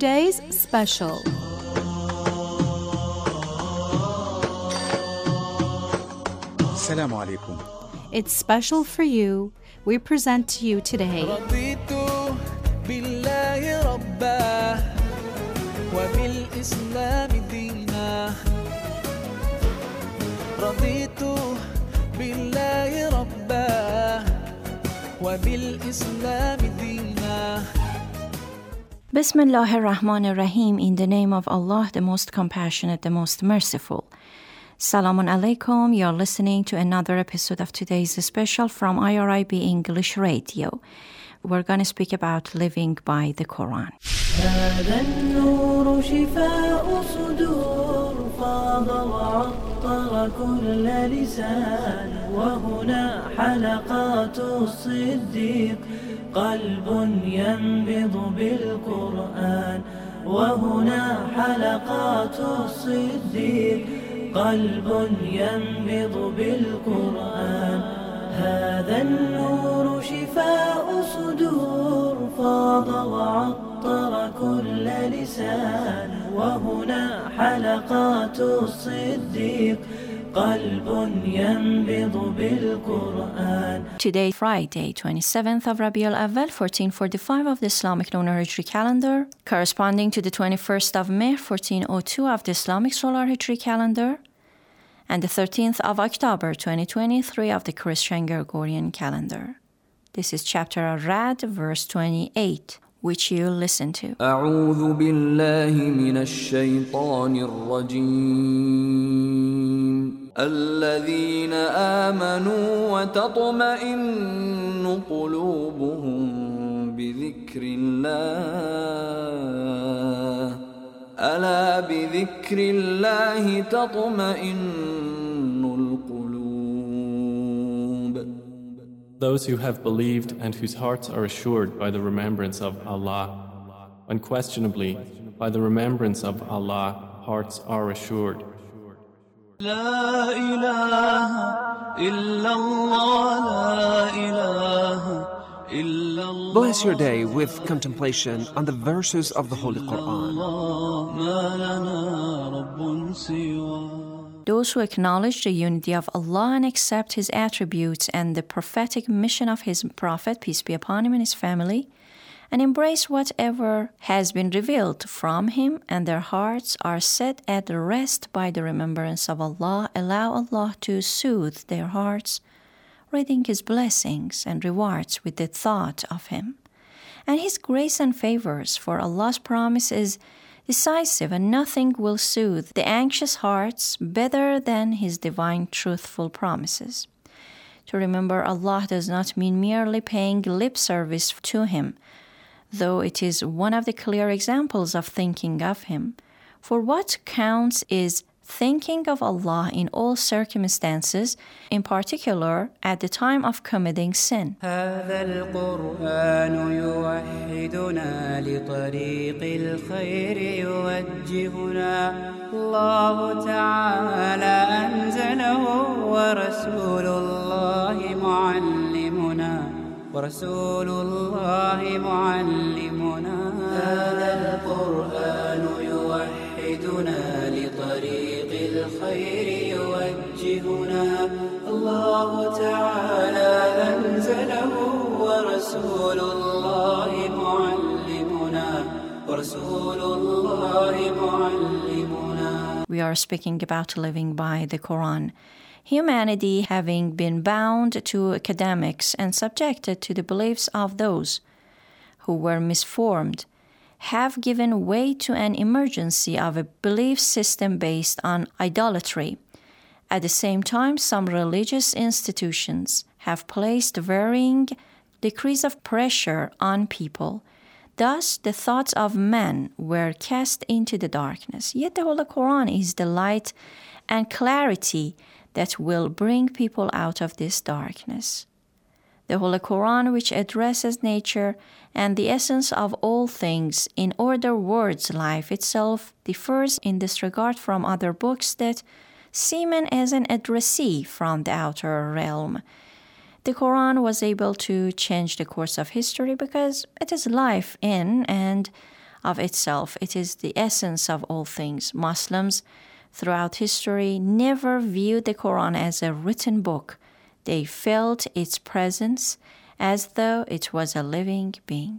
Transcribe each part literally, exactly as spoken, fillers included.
today's special. Assalamu alaikum. It's special for you. We present to you today رضيت بالله ربا وبالإسلام دينا رضيت بالله ربا وبالإسلام دينا Bismillah ar-Rahman ar-Rahim, in the name of Allah, the most compassionate, the most merciful. Salamun alaikum, you're listening to another episode of today's special from I R I B English Radio. We're going to speak about living by the Quran. هذا النور شفاء صدور فاض وعطر كل لسان وهنا حلقات الصديق قلب ينبض بالقرآن وهنا حلقات الصديق قلب ينبض بالقرآن هذا النور شفاء صدور فاض وعطر كل لسان وهنا حلقات الصديق قلب ينبض بالقرآن. Today, Friday, twenty-seventh of Rabi al-Awwal, fourteen forty-five of the Islamic lunar Hijri calendar, corresponding to the twenty-first of May, fourteen oh two of the Islamic solar Hijri calendar, and the thirteenth of October, twenty twenty-three of the Christian Gregorian calendar. This is chapter Ar-Ra'd, verse twenty-eight, which you listen to. أعوذ بالله من الشيطان الرجيم الذين آمنوا وتطمئن قلوبهم بذكر الله ألا بذكر الله تطمئن القلوب. Those who have believed and whose hearts are assured by the remembrance of Allah. Unquestionably, by the remembrance of Allah, hearts are assured. لا إله إلا الله لا إله إلا الله. Bless your day with contemplation on the verses of the Holy Quran. ما لنا رب سواه. Those who acknowledge the unity of Allah and accept His attributes and the prophetic mission of His Prophet, peace be upon him and his family, and embrace whatever has been revealed from him, and their hearts are set at rest by the remembrance of Allah, allow Allah to soothe their hearts, reading His blessings and rewards with the thought of Him. And His grace and favors, for Allah's promise is decisive, and nothing will soothe the anxious hearts better than His divine truthful promises. To remember Allah does not mean merely paying lip service to Him, though it is one of the clear examples of thinking of Him. For what counts is thinking of Allah in all circumstances, in particular at the time of committing sin. هذا القرآن يوحدنا لطريق الخير يوجهنا الله تعالى أنزله ورسول الله معلمنا ورسول الله معلمنا هذا القرآن يوحدنا لطريق الخير يوجهنا الله تعالى أنزله ورسول الله معلمنا ورسول الله معلمنا. We are speaking about living by the Quran. Humanity, having been bound to academics and subjected to the beliefs of those who were misformed, have given way to an emergency of a belief system based on idolatry. At the same time, some religious institutions have placed varying degrees of pressure on people. Thus, the thoughts of men were cast into the darkness. Yet the Holy Quran is the light and clarity that will bring people out of this darkness. The Holy Quran, which addresses nature and the essence of all things in other words, life itself, differs in this regard from other books that seem as an addressee from the outer realm. The Quran was able to change the course of history because it is life in and of itself. It is the essence of all things. Muslims throughout history never viewed the Quran as a written book. They felt its presence as though it was a living being.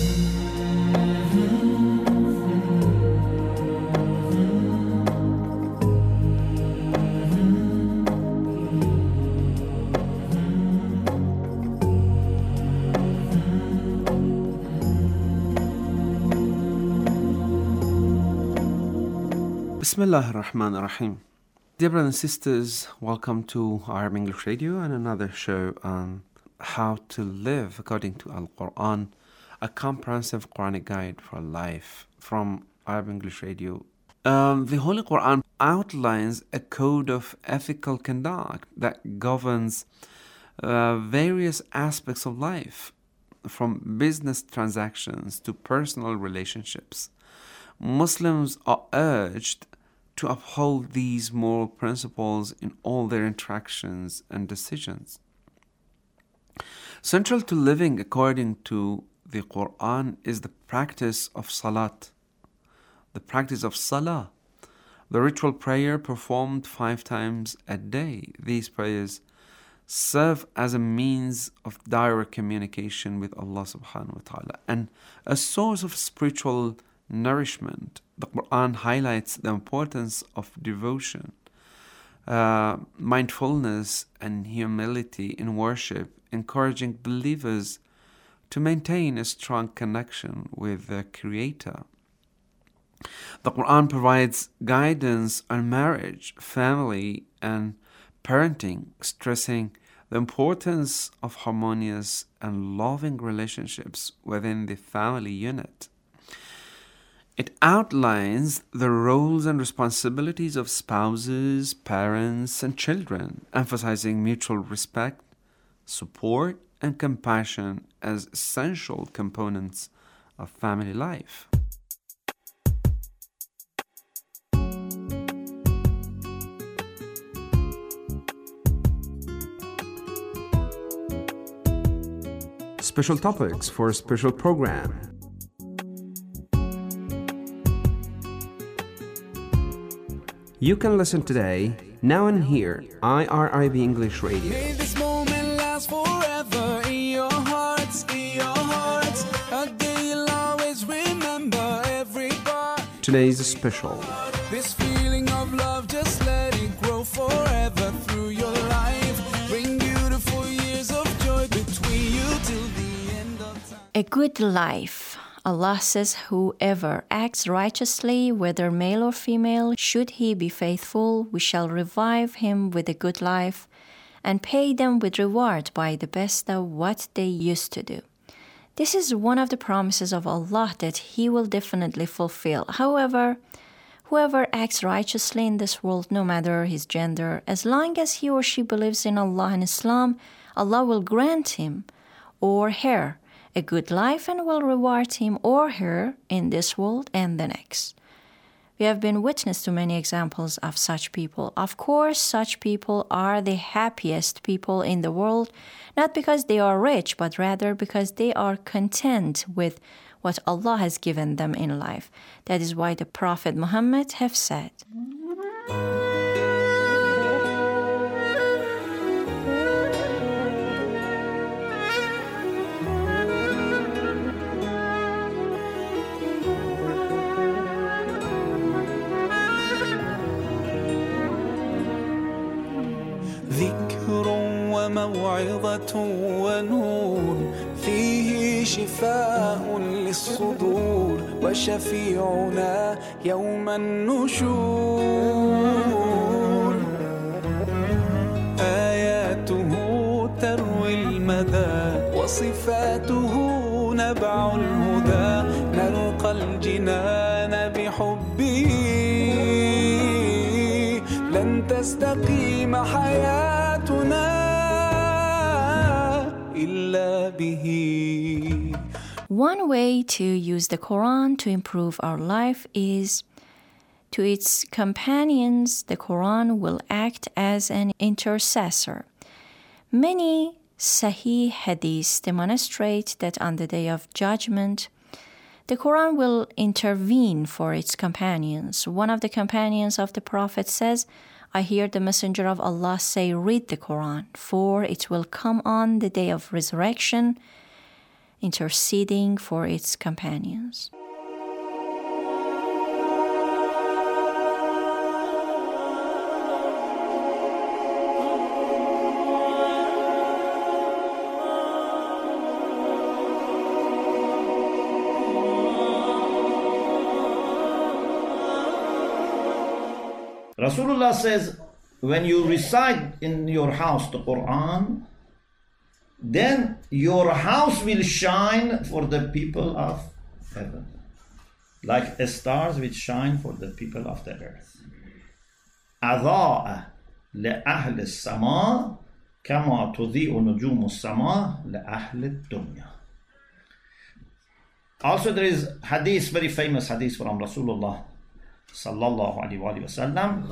Bismillah ar-Rahman ar-Rahim. Dear brothers and sisters, welcome to Arab English Radio and another show on how to live according to Al-Quran, a comprehensive Quranic guide for life from Arab English Radio. Um, the Holy Quran outlines a code of ethical conduct that governs uh, various aspects of life, from business transactions to personal relationships. Muslims are urged to uphold these moral principles in all their interactions and decisions. Central to living according to the Quran is the practice of salat, the practice of salah, the ritual prayer performed five times a day. These prayers serve as a means of direct communication with Allah subhanahu wa ta'ala and a source of spiritual nourishment. The Quran highlights the importance of devotion, uh, mindfulness, and humility in worship, encouraging believers to maintain a strong connection with the Creator. The Quran provides guidance on marriage, family, and parenting, stressing the importance of harmonious and loving relationships within the family unit. It outlines the roles and responsibilities of spouses, parents, and children, emphasizing mutual respect, support, and compassion as essential components of family life. Special topics for a special program. You can listen today, now and here, I R I B English Radio. May this moment last forever in your hearts, in your hearts. A day you'll always remember every part. Today's special. This feeling of love, just let it grow forever through your life. Bring beautiful years of joy between you till the end of time. A good life. Allah says, whoever acts righteously, whether male or female, should he be faithful, we shall revive him with a good life and pay them with reward by the best of what they used to do. This is one of the promises of Allah that He will definitely fulfill. However, whoever acts righteously in this world, no matter his gender, as long as he or she believes in Allah and Islam, Allah will grant him or her a good life and will reward him or her in this world and the next. We have been witness to many examples of such people. Of course, such people are the happiest people in the world, not because they are rich, but rather because they are content with what Allah has given them in life. That is why the Prophet Muhammad have said, ذكر وموعظة ونور فيه شفاء للصدور وشفيعنا يوم النشور آياته تروي المدى وصفاته نبع الهدى نلقى الجنان بحبه لن تستقيم حياتنا إلا به. One way to use the Quran to improve our life is to its companions, the Quran will act as an intercessor. Many Sahih hadiths demonstrate that on the day of judgment, The Quran will intervene for its companions. One of the companions of the Prophet says, I hear the Messenger of Allah say, read the Quran, for it will come on the day of resurrection, interceding for its companions. Rasulullah says, when you recite in your house the Quran, then your house will shine for the people of heaven, like stars which shine for the people of the earth. أضاء لأهل السماء كما تضيء نجوم السماء لأهل الدنيا. Also there is hadith, very famous hadith from Rasulullah sallallahu alaihi wa sallam.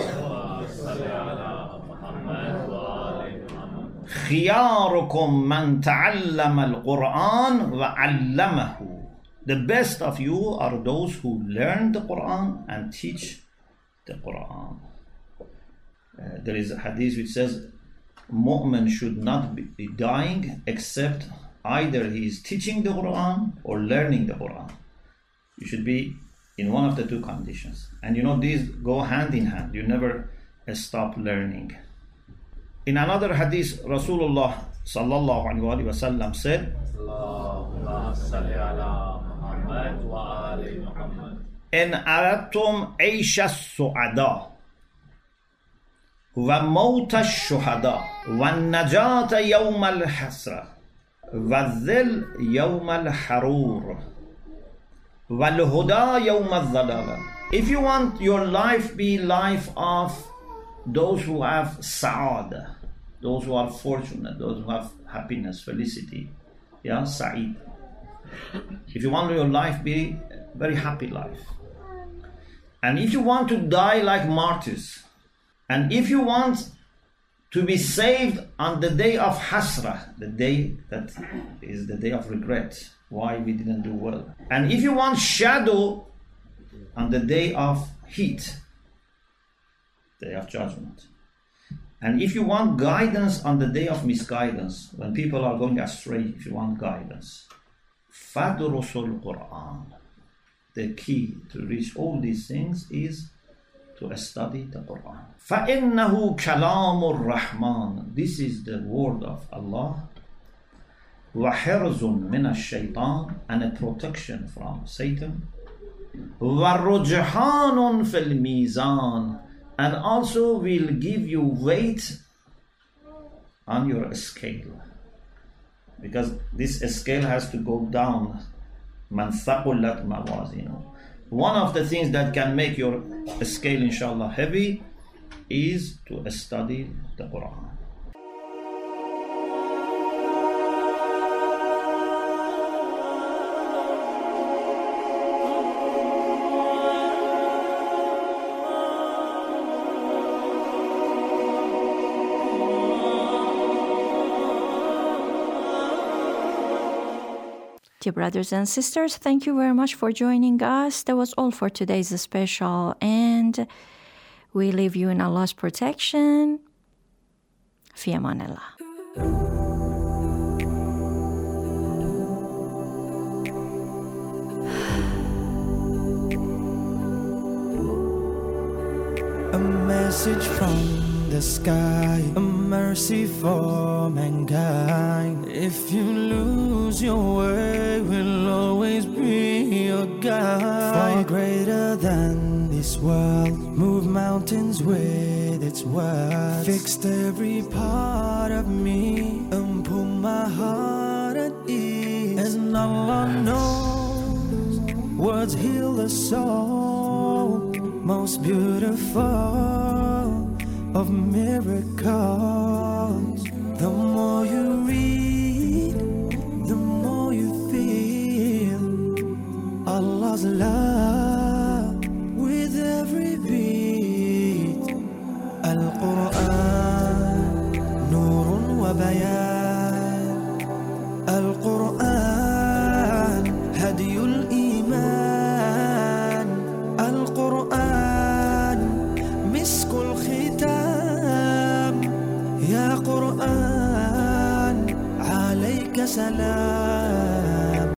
خياركم من تعلم القرآن وعلمه. The best of you are those who learn the Quran and teach the Quran. Uh, there is a hadith which says mu'min should not be, be dying except either he is teaching the Quran or learning the Quran. You should be in one of the two conditions. And you know, these go hand in hand. You never stop learning. In another hadith, Rasulullah sallallahu alaihi wasallam said, إن أردتم عيش السعداء وموت الشهداء والنجاة يوم الحسرة والذل يوم الحرور وَالْهُدَى يَوْمَ الظَّلَالَةِ. If you want your life be life of those who have sa'adah, those who are fortunate, those who have happiness, felicity, yeah, sa'id. If you want your life be a very happy life, and if you want to die like martyrs, and if you want to be saved on the day of hasrah, the day that is the day of regret, why we didn't do well. And if you want shadow on the day of heat, day of judgment. And if you want guidance on the day of misguidance, when people are going astray, if you want guidance, فَدْرُسُ الْقُرْآنِ. The key to reach all these things is to study the Quran. فَإِنَّهُ كَلَامُ الرَّحْمَنِ. This is the word of Allah. وَحِرْزٌ مِنَ الشَّيْطَانِ. And a protection from Satan. وَالرُّجْحَانٌ فِي الْمِيزَانِ. And also will give you weight on your scale. Because this scale has to go down. مَنْ ثَقُلَتْ مَوَازِينُهُ. One of the things that can make your scale, inshallah, heavy is to study the Quran. Dear brothers and sisters, thank you very much for joining us. That was all for today's special, and we leave you in Allah's protection. Fi amanillah. A message from the sky, a mercy for mankind. If you lose your way, we'll always be your guide. Far greater than this world, move mountains with its word. Fixed every part of me and put my heart at ease. And Allah knows words heal the soul, most beautiful of miracles. The more you read, the more you feel Allah's love with every beat. Al-Quran, Nurun wa Bayan. Al-Quran, Hadiyul Iman. القرآن مسك الختام يا قرآن عليك سلام